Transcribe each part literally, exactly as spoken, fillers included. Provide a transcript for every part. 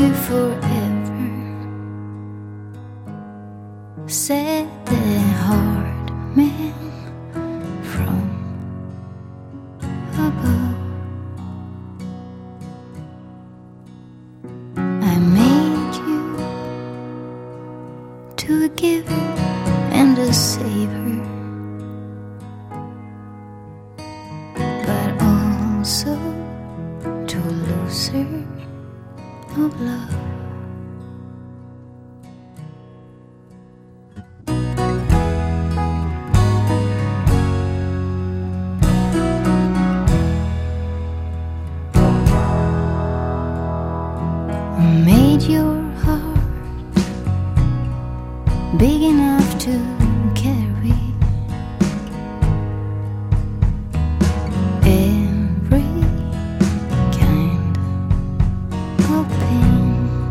you forever, said the hard man from above. I made you to a giver and a saver, but also to a loser of love. I made your heart big enough to carry every kind of pain.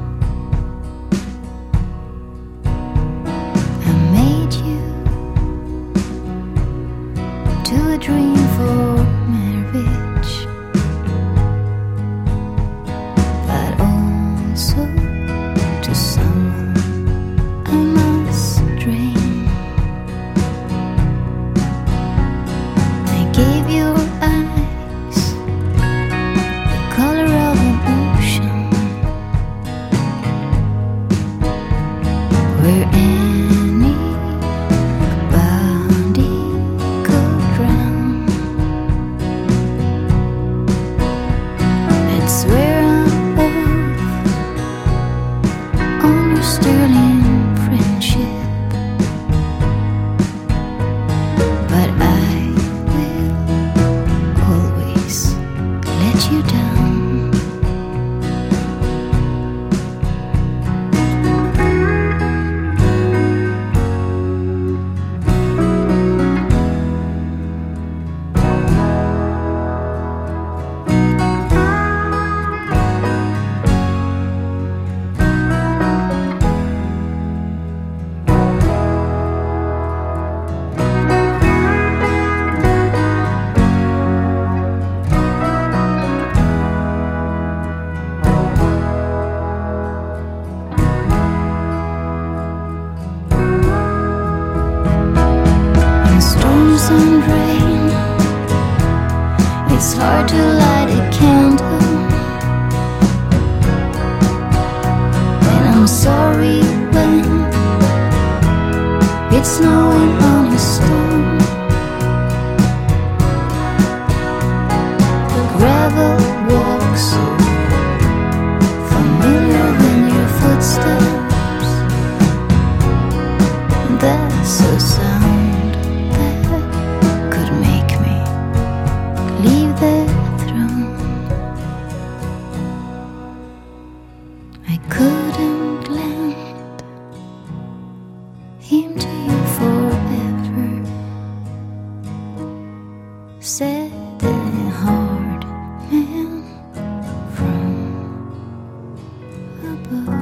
I made you to a dream for marriage, but also to someone I must drain. I gave your eyes the color of an ocean, where anybody could drown. That's where I'm off on your sterling friendship, but I will always let you down. In storms and rain, it's hard to light a candle, and I'm sorry when it's snowing on a stone. The gravel walks familiar when your footsteps, that's a sound that could make me leave the throne. I couldn't lend him to you forever, said the hard man from above.